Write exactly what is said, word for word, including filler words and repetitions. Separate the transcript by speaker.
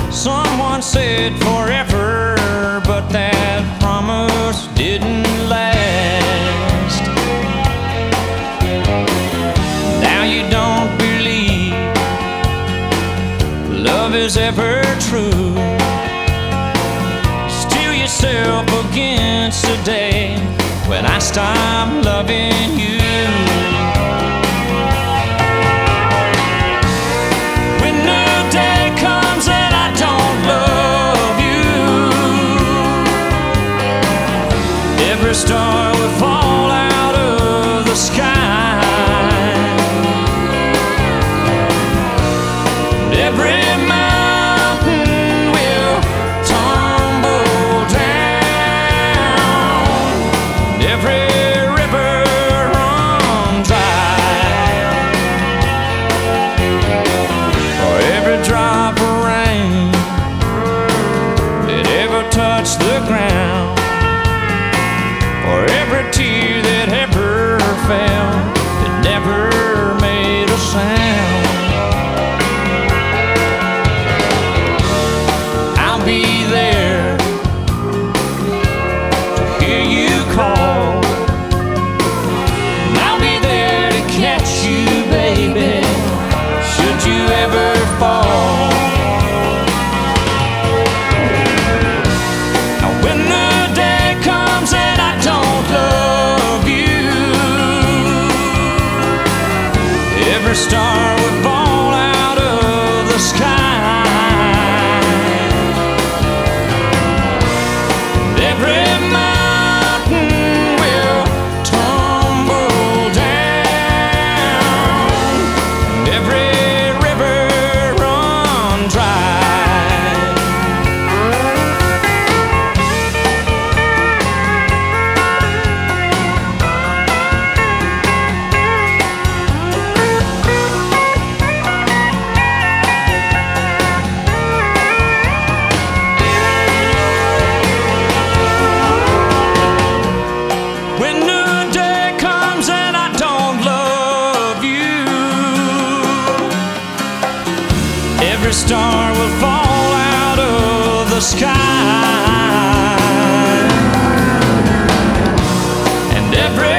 Speaker 1: Someone said forever, but that promise didn't last. Now you don't believe love is ever true. Steel yourself against the day when I stop loving you. When the day comes and I don't love you, every star will fall out of the sky. Every mountain will tumble down. Every river run dry. For every drop of rain that ever touched the ground, for every tear that ever fell that never made a sound, I'll be there to hear you call. And I'll be there to catch you, baby, should you ever fall. Now when the day comes and I don't love you, every star will fall out of the sky. Every mountain will tumble down. Every river run dry. When the day comes and I don't love you, every star will fall out of the sky. And every